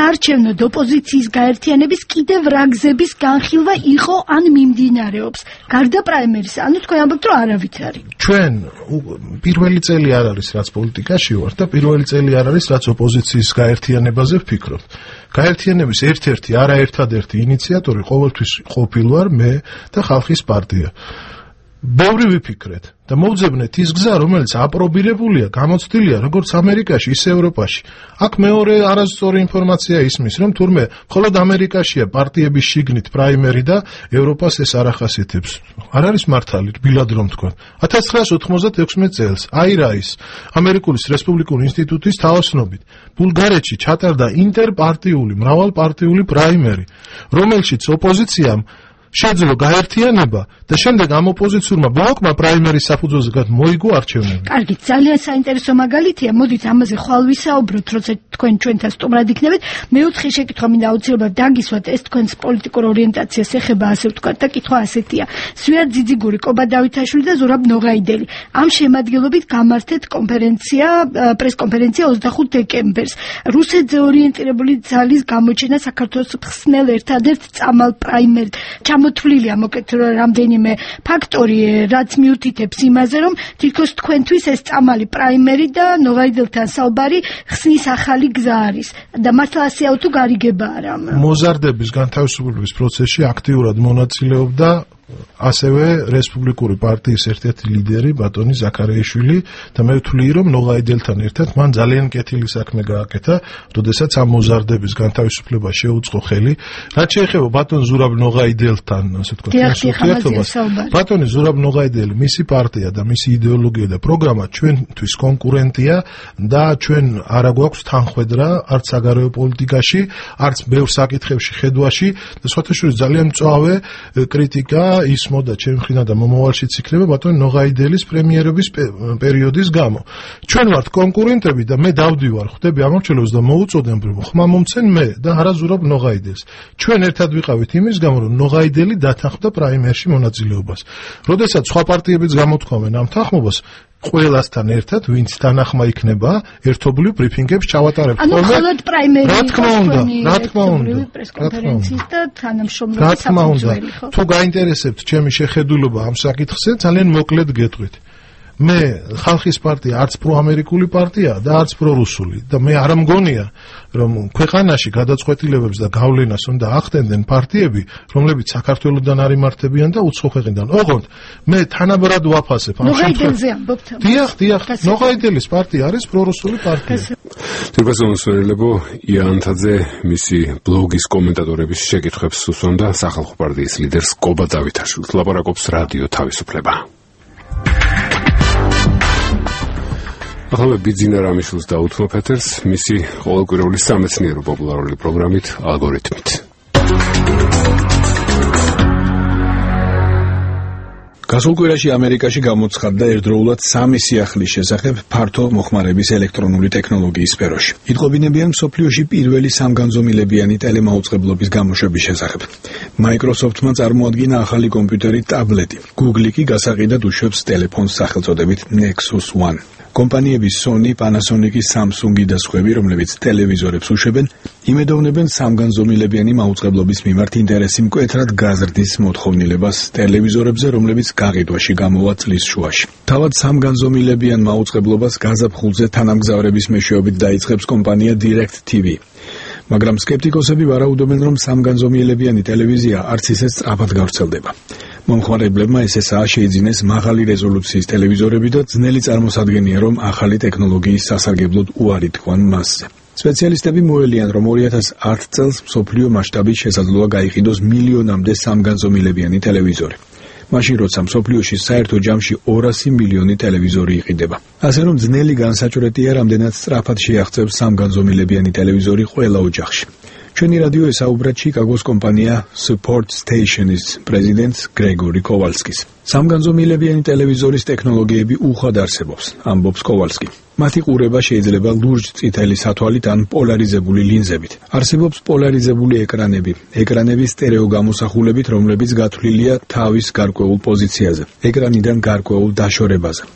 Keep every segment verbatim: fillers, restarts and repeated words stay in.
საარჩევნო ოპოზიციის გაერთიანების კიდევ რა გზების განხილვა იყო ან მიმდინარეობს გარდა პრაიმერის, ანუ თქვენ ამბობთ რომ არავითარი. ჩვენ პირველი წელი არ არის რაც პოლიტიკაში ვარ და პირველი წელი არ არის რაც ოპოზიციის გაერთიანებაზე ვფიქრობ. გაერთიანების ერთ-ერთი არაერთადერთი ინიციატორი ყოველთვის ყოფილ ვარ მე და ხალხის პარტია. ბევრი ვიფიქრეთ და მოვძებნეთ ის გზა, რომელიც აპრობირებულია, გამოცდილია როგორც ამერიკაში, ისე ევროპაში. აქ მეორე არასწორი ინფორმაცია ისმის, რომ თურმე მხოლოდ ამერიკაშია პარტიების შიგნით პრაიმერი და ევროპას ეს არ ახასიათებს. არ არის მართალი, რბილად რომ თქვა. ათას ცხრაასი ოცდაექვსი წელს აირაის ამერიკული რესპუბლიკური ინსტიტუტის თაოსნობით ბულგარეთში ჩატარდა ინტერპარტიული, მრავალპარტიული პრაიმერი, რომელშიც ოპოზიციამ შეძლო გაერთიანება და შემდეგ ამ ოპოზიციურმა ბლოკმა პრაიმერის საფუძველზე მოიგო არჩევნები. კარგი, ძალიან საინტერესო მაგალითია. მოდით ამაზე ხვალ ვისაუბროთ, როცა თქვენ ჩვენთან სტუმრად იქნებით. მეოთხე შეკითხვა მინდა აუცილებლად დაგისვათ, ეს თქვენს პოლიტიკურ ორიენტაციას ეხება, ასე ვთქვათ, და კითხვა ასეთია. სვიად ძიძიგური, კობა დავითაშვილი და ზურაბ ნოღაიდელი ამ შემადგენლობით გამართეთ კონფერენცია, პრესკონფერენცია ოცდახუთ დეკემბერს. რუსეთზე ორიენტირებული ძალის გამოჩენა საქართველოს ხსნელ ერთადერთ წამალ პრაიმერს მოთვლილია მოკეთ რამდენიმე ფაქტორი, რაც მიუთითებს იმაზე, რომ თითქოს თქვენთვის ეს წამალი პრაიმერი და ნოღაიდელთან საუბარი ხსნის ახალი გზა არის და მართლა ასეა თუ გარიგება არა. მოზარდების განთავისუფლების პროცესში აქტიურად მონაწილეობდა ასევე რესპუბლიკური პარტიის ერთ-ერთი ლიდერი ბატონი ზაქარიაშვილი და მე ვთვლი რომ ნოღაიდელთან ერთად მან ძალიან კეთილი საქმე გააკეთა, როდესაც ამ მოზარდების განთავისუფლებას შეუწყო ხელი. რაც შეეხება ბატონ ზურაბ ნოღაიდელთან, ასე ვთქვათ, ურთიერთობას, ბატონი ზურაბ ნოღაიდელი, მისი პარტია და მისი იდეოლოგია და პროგრამა ჩვენთვის კონკურენტია და ჩვენ არა გვაქვს თანხwebdriver არც საგარეო პოლიტიკაში, არც ბევრ საკითხებში ხედვაში და სხვათა შორის ძალიან მწვავე კრიტიკა ისმოდა ჩემი მხრიდან და მომავალშიც იქნება ბატონი ნოღაიდელის პრემიერების პერიოდის გამო. ჩვენ ვართ კონკურენტები და მე დავდივარ, ხვდები ამორჩილებს და მოუწოდებ რომ ხმა მომცენ მე და არა ზურაბ ნოღაიდელს. ჩვენ ერთად ვიყავით იმის გამო რომ ნოღაიდელი დათანხმდა პრაიმერში მონაწილეობას. როდესაც სხვა პარტიებიც გამოთქვამენ ამ თანხმობას, ყველასთან ერთად, ვინც თანახმა იქნება, ერთობლივ ბრიფინგებს ჩავატარებთ. ანუ მხოლოდ პრაიმერი რა თქმა უნდა, რა თქმა უნდა, პრესკონფერენციის და თანამშრომლობის საფუძველი ხო? თუ გაინტერესებთ ჩემი შეხედულობა ამ საკითხზე, ძალიან მოკლედ გეტყვით. მე ხალხის პარტია არც პროამერიკული პარტია და არც პრორუსული და მე არ მგონია რომ ქვეყანაში გადაწყვეტილებებს და გავლენას უნდა ახდენდნენ პარტიები, რომლებიც საქართველოსდან არ იმართებიან და უცხო ქვეყნიდან. ოღონდ მე თანაბრად ვაფასებ ამ ნოღაიდელზე ამბობთ. დიახ, დიახ, ნოღაიდელის პარტია არის პრორუსული პარტია. თირბაზონსველებო იანთაძე მისი ბლოგის კომენტატორების შეკითხვებს უსვამდა სახალხო პარტიის ლიდერს კობა დავითაშვილს. ლაპარაკობს რადიო თავისუფლება. ახლა ბიძინა რამიშვილს დაუთმობ ეთერს მისი ყოველკვირეული სამეცნიერო პოპულარული პროგრამით ალგორითმით. გასულ კვირაში ამერიკაში გამოცხადდა ერთდროულად სამი სიახლის შესახებ ფართო მოხმარების ელექტრონული ტექნოლოგიის სფეროში. იტყობინებიან მსოფლიოში პირველი სამგანზომილებიანი ტელემაუწყებლობის გამოშვების შესახებ. Microsoft-მა წარმოადგინა ახალი კომპიუტერი ტაბლეტი. Google კი გასაყიდად უშვებს ტელეფონს სახელწოდებით Nexus One. კომპანიები Sony, Panasonic, Samsung და სხვები, რომლებიც ტელევიზორებს უშვებენ, იმედოვნებენ სამგანზომილებიანი მაუწყებლობის მიმართ ინტერესი მკვეთრად გაზრდის მოთხოვნილებას ტელევიზორებზე, რომლებიც გაყიდვაში გამოვა წლის შუაში. თავად სამგანზომილებიან მაუწყებლობას გაზაფხულზე თანამგზავრების მეშვეობით დაიწყებს კომპანია DirecTV. მაგრამ სკეპტიკოსები ვარაუდობენ, რომ სამგანზომილებიანი ტელევიზია არც ისე სწრაფად გავრცელდება. მომხმარებლებმა ეს ესაა შეიძინეს მაღალი რეზოლუციის ტელევიზორები და ძნელი წარმოსადგენია, რომ ახალი ტექნოლოგიის სასარგებლოდ უარი თქვან მასზე. სპეციალისტები მოელიან, რომ ორი ათას ათ წელს მსოფლიო მასშტაბით შესაძლოა გაიყიდოს მილიონამდე სამგანზომილებიანი ტელევიზორი. მაშინ როცა მსოფლიოში საერთო ჯამში ორასი მილიონი ტელევიზორი იყიდება. ასე რომ ძნელი განსაჭვრეტია, რამდენად სწრაფად შეაღწევს სამგანზომილებიანი ტელევიზორი ყველა ოჯახში. ჩვენი რადიო ესაუბრა ჩიკაგოს კომპანია Support Station-ის პრეზიდენტს გრეგორი კოვალსკის. სამგანზომილებიანი ტელევიზორის ტექნოლოგიები უხვად არსებობს, ამბობს კოვალსკი. მათი ყურება შეიძლება ლურჯ წითელი სათვალით ან პოლარიზებული ლინზებით. არსებობს პოლარიზებული ეკრანები, ეკრანები სტერეო გამოსახულებით, რომლებიც გათვლილია თავის გარკვეულ პოზიციაზე, ეკრანიდან გარკვეულ დაშორებაზე.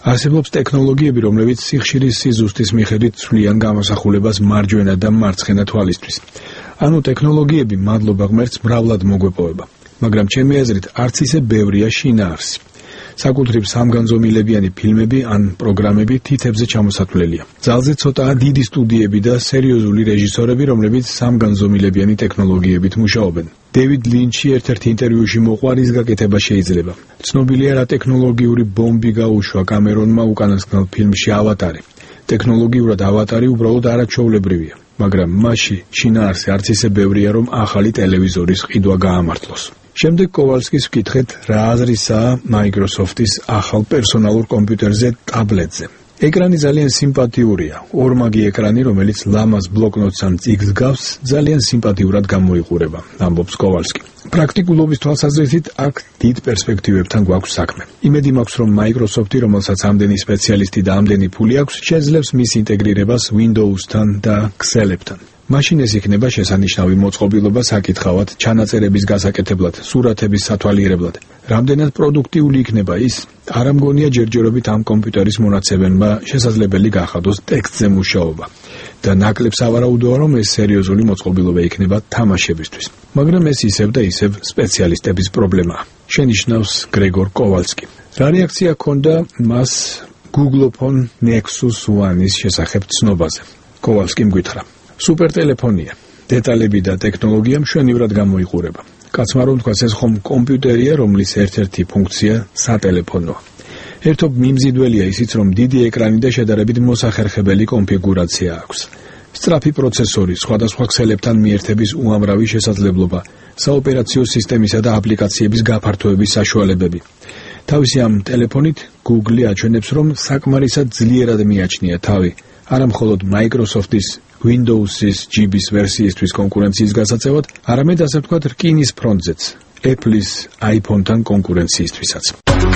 არსებობს ტექნოლოგიები, რომლებიც სიხშირის სიზუსტის მიხედვით ცვლიან გამოსახულებას მარჯვენა და მარცხენა თვალისთვის. ანუ ტექნოლოგიები მადლობა ღმერთს მრავლად მოგვეპოვება, მაგრამ ჩემი აზრით არც ისე ბევრია შინაარსი. საკუთრივ სამგანზომილებიანი ფილმები ან პროგრამები თითებზე ჩამოსათვლელია. ძალზე ცოტაა დიდი სტუდიები და სერიოზული რეჟისორები, რომლებიც სამგანზომილებიანი ტექნოლოგიებით მუშაობენ. დევიდ ლინჩი ერთ-ერთ ინტერვიუში მოყვა, რის გაკეთება შეიძლება. ცნობილია, რა ტექნოლოგიური ბომბი გაუშვა კამერონმა უკანასკნელ ფილმში ავატარი. ტექნოლოგიურად ავატარი უბრალოდ არაჩვეულებრივია, მაგრამ მასში შინაარსი არც ისე ბევრია, რომ ახალი ტელევიზორის ყიდვა გაამართლოს. შემდეგ კოვალსკის ვკითხეთ, რა აზრისაა Microsoft-ის ახალ პერსონალურ კომპიუტერზე ტაბლეტზე. ეკრანი ძალიან სიმპათიურია, ორმაგი ეკრანი, რომელიც ლამაზ ბლოკნოტს ან წიგნს გავს, ძალიან სიმპათიურად გამოიყურება, ამბობს კოვალსკი. პრაქტიკულობის თვალსაზრისით აქ დიდ პერსპექტივებთან გვაქვს საქმე. იმედი მაქვს, რომ Microsoft-ი, რომელსაც ამდენი სპეციალისტი და ამდენი ფული აქვს, შეძლებს მის ინტეგრირებას Windows-თან და Excel-ებთან. მაშინ ეს იქნება შესანიშნავი მოწყობილობა საკითხავად, ჩანაწერების გასაკეთებლად, სურათების სათვალიერებლად. რამდენად პროდუქტიული იქნება ის, არ ამგონია ჯერჯერობით ამ კომპიუტერის მონაცემებმა შესაძლებელი გახადოს ტექსტზე მუშაობა. და ნაკლებ სავარაუდოა, რომ ეს სერიოზული მოწყობილობა იქნება თამაშებისთვის. მაგრამ ეს ისევ და ისევ სპეციალისტების პრობლემაა, შენიშნავს გრეგორ კოვალსკი. რა რეაქცია ჰქონდა მას Google-phone Nexus One-ის შესახებ ცნობაზე? კოვალსკიმ გითხრა. სუპერტელეფონია. დეტალები და ტექნოლოგია მშვენივრად გამოიყურება. კაცმა რომ თქვას, ეს ხომ კომპიუტერია, რომლის ერთ-ერთი ფუნქცია სატელეფონოა. ერთობ მიმზიდველია ისიც, რომ დიდი ეკრანი და შედარებით მოსახერხებელი კონფიგურაცია აქვს. სწრაფი პროცესორი, სხვადასხვა ქსელებთან მიერთების უამრავი შესაძლებლობა, საოპერაციო სისტემისა და აპლიკაციების გაფართოების საშუალებები. თავისი ამ ტელეფონით Google აჩვენებს, რომ საკმარისად ძლიერად მიაჩნია თავი, არა მხოლოდ Microsoft-ის Windows-ის ჯი ბის ვერსიისთვის კონკურენციის გასაწევად, არამედ ასე ვთქვათ რკინის ფრონტზეც, Apple-ის iPhone-თან კონკურენციისთვისაც.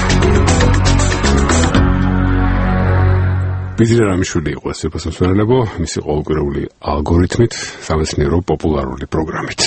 ბიზნეს რამიშვილი იყო ეს პასუხისმგებლობა, მისი ყოველკვირეული ალგორითმით, სამეცნიერო პოპულარული პროგრამით.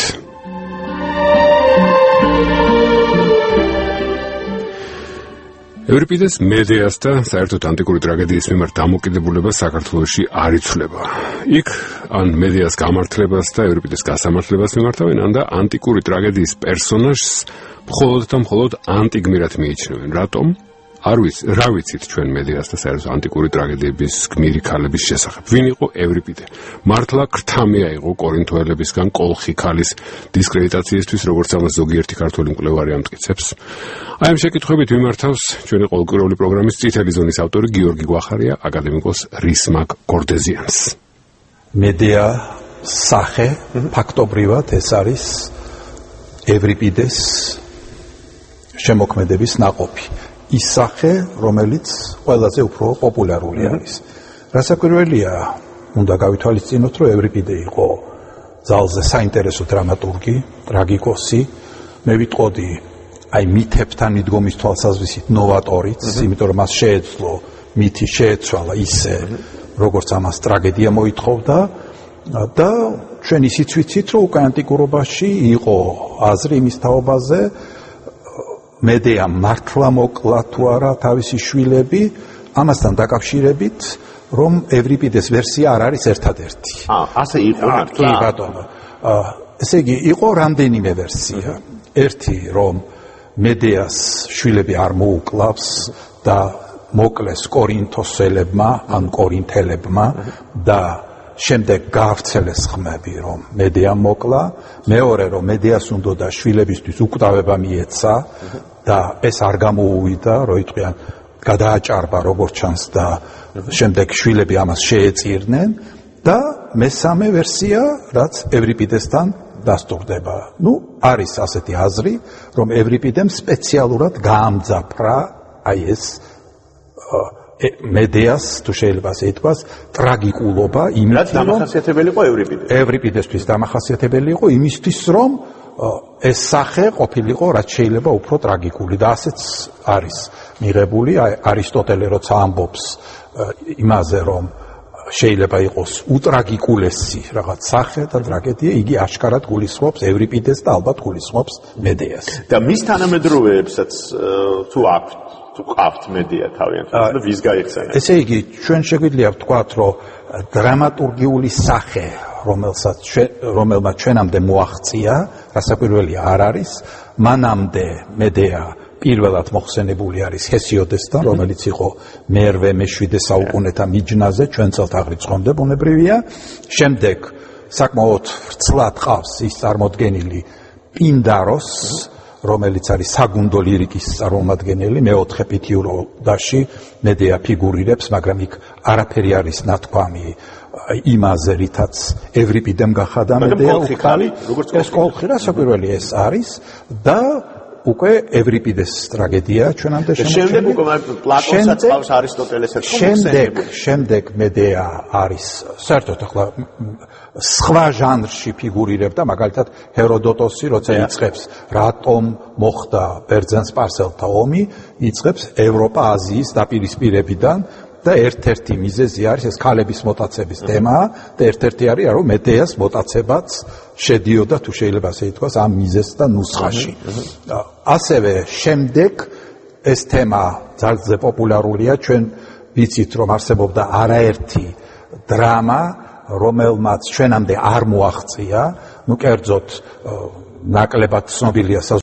ევრიპიდეს მედეას და საერთოდ ანტიკური ტრაგედიის მიმართ დამოკიდებულება საქართველოში არ იცვლება. იქ ან მედეას გამართლებას და ევრიპიდეს გასამართლებას მიმართავენ, ან და ანტიკური ტრაგედიის პერსონაჟს მხოლოდ და მხოლოდ ანტიგმირად მიიჩნევენ. რატომ? არ ვიცი, რა ვიცით ჩვენ მედეას და საერთოდ ანტიკური ტრაგედიების გმირი ქალების შესახებ. ვინ იყო ევრიპიდე? მართლა ქრთამია იყო კორინთოელებისგან კოლხი ქალის დისკრედიტაციისთვის, როგორც ამას ზოგიერთი ქართველი მკვლევარი ამტკიცებს. აი ამ შეკითხვებით მიმართავს ჩვენი ყოველკვირეული პროგრამის წითელი ზონის ავტორი გიორგი გვახარია, აკადემიკოს რისმაგ გორდეზიანს. მედეა სახე ფაქტობრივად ეს არის ევრიპიდეს შემოქმედების ნაყოფი. ის სახე, რომელიც ყველაზე უფრო პოპულარული არის. რასაკვირველია, უნდა გავითვალისწინოთ, რომ ევრიპიდე იყო ძალზე საინტერესო დრამატურგი, ტრაგიკოსი, მე ვიტყოდი, აი მითებთან მიდგომის თვალსაზრისით ნოვატორიც, იმიტომ რომ მას შეეძლო მითი შეეცვალა ისე, როგორც ამას ტრაგედია მოითხოვდა და ჩვენ ისიც ვიცით, რომ უკვე ანტიკურობაში იყო აზრი იმის თაობაზე, მედეა მართლა მოკლა თუ არა თავისი შვილები, ამასთან დაკავშირებით, რომ ევრიპიდეს ვერსია არ არის ერთადერთი. აა, ასე იყო მართლა. კი, ბატონო. ესე იგი, იყო რამდენიმე ვერსია. ერთი, რომ მედეას შვილები არ მოუკლავს და მოკლეს კორინთოსელებმა, ან კორინთელებმა და შემდეგ გაავრცელეს ხმები, რომ მედეა მოკლა, მეორე, რომ მედეას უნდოდა შვილებისთვის უკვდავება მიეცა და ეს არ გამოუვიდა, რო იტყვიან, გადააჭარბა როგორც ჩანს და შემდეგ შვილები ამას შეეწირნენ და მესამე ვერსია, რაც ევრიპიდესთან დასტურდება. ნუ არის ასეთი აზრი, რომ ევრიპიდემ სპეციალურად გაამძაფრა აი ეს მედეას, თუ შეიძლება ასე ითქვას, ტრაგიკულობა იმით, რომ დამახასიათებელი იყო ევრიპიდე. ევრიპიდესთვის დამახასიათებელი იყო იმისთვის, რომ ეს სახე ყოფილიყო რაც შეიძლება უფრო ტრაგიკული და ასეც არის მიღებული. არისტოტელე როცა ამბობს იმაზე, რომ შეიძლება იყოს უტრაგიკულესი რაღაც სახე და ტრაგედია, იგი აშკარად გულისხმობს ევრიპიდეს და ალბათ გულისხმობს მედეას. და მის თანამედროვეებსაც თუ აქვთ თუ ყავთ მედია თავიანთი და ვის გაიხსენა? ესე იგი, ჩვენ შეგვიძლია ვთქვათ, რომ დრამატურგიული სახე, რომელსაც რომელმაც ჩვენამდე მოაღწია, რასაკვირველია არ არის, მანამდე მედია პირველად მოხსენებული არის ჰესიოდესთან, რომელიც იყო მერვე მეშვიდე საუკუნეთა მიჯნაზე, ჩვენ წელთაღრიცხვამდე ბუნებრივია. შემდეგ საკმაოდ ვრცლად ყავს ის წარმოდგენილი პინდაროს, რომელიც არის საგუნდო ლირიკის წარმომადგენელი, მეოთხე პითიუროდაში მედეა ფიგურირებს, მაგრამ იქ არაფერი არის ნათქვამი იმაზე, რითაც ევრიპიდემ გახადა მედეა უკალი, ეს კოლხი რასაკვირველი ეს არის და უკვე ევრიპიდეს ტრაგედია ჩვენამდე შემორჩენილი. შემდეგ უკვე პლატონსაც ყავს არისტოტელესაც შემდეგ შემდეგ მედეა არის საერთოდ ახლა სხვა ჟანრში ფიგურირებდა, მაგალითად ჰეროდოტოსი, როცა იწყებს რატომ მოხდა ბერძენ-სპარსელთა ომი, იწყებს ევროპა-აზიის დაპირისპირებიდან და ერთ-ერთი მიზეზი არის ეს ქალების მოტაცების თემაა და ერთ-ერთი არის რომ მედეას მოტაცებაც შედიოდა, თუ შეიძლება ასე ითქვას, ამ მიზეზთა ნუსხაში. ასევე შემდეგ ეს თემა ძალზე პოპულარულია, ჩვენ ვიცით რომ არსებობდა არაერთი დრამა, რომელმაც ჩვენამდე არ მოაღწია, ну კერძოდ ნაკლებად ცნობილია